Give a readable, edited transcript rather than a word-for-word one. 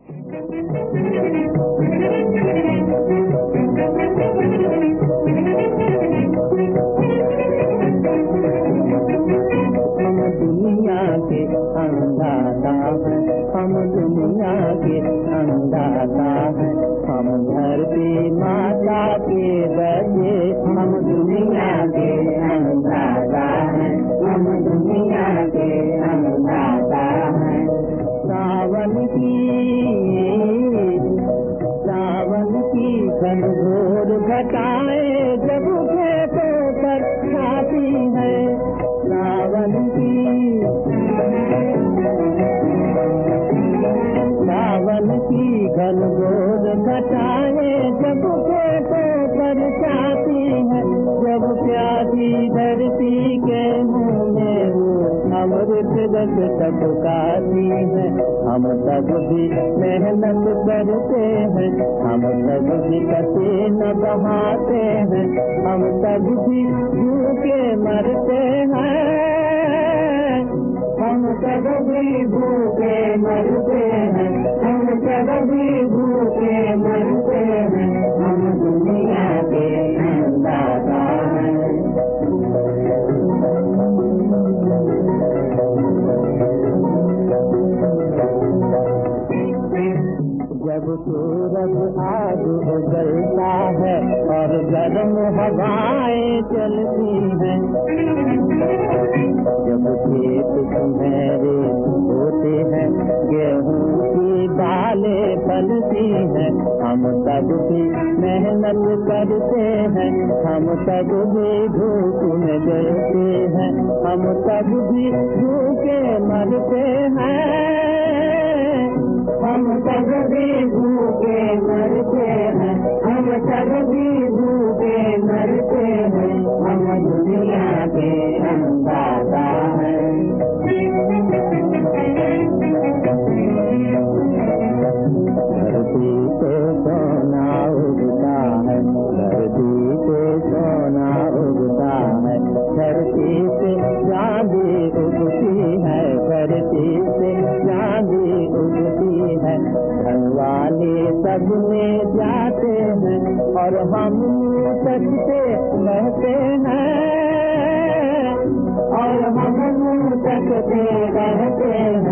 दुनिया के अंदाता है, हम दुनिया के अंदाता है, हम धरती माता के बच्चे, हम दुनिया के अंदाता है, हम दुनिया के अंदाता है। सावन की घनघोर घटाए जब खेतों पर छाती है, सावन की घनघोर घटाए जब खेतों पर छाती है, जब प्यासी धरती के मुँह में वो अमृत रस टपकाती है। हम सब भी मेहनत करते हैं, हम सब भी पसीना बहाते हैं, हम सब भी भूखे मरते हैं, हम सब भी भूखे मरते हैं, हम सब भी भूखे मरते हैं, हम दुनिया के अंदाता हैं। जब सूरज आग उगलता है और गर्म हवाएं चलती हैं, जब खेत सुनहरे होते हैं, गेहूं की दालें फलती हैं, हम सब भी मेहनत करते हैं, हम सब भी धूप में जलते हैं, हम सब भी भूखे मरते हैं, हम सब भी भूखे मरते हैं, हम सब भी भूखे मरते हैं, हम दुनिया के अंदाता हैं। धरती पे सोना उगता है, धरती पे सोना उगता है, धरती से चांदी उगती है, धरती से चांदी उगती है। धन वाले सब में जाते हैं और हम सकते रहते हैं, और हम सकते रहते हैं,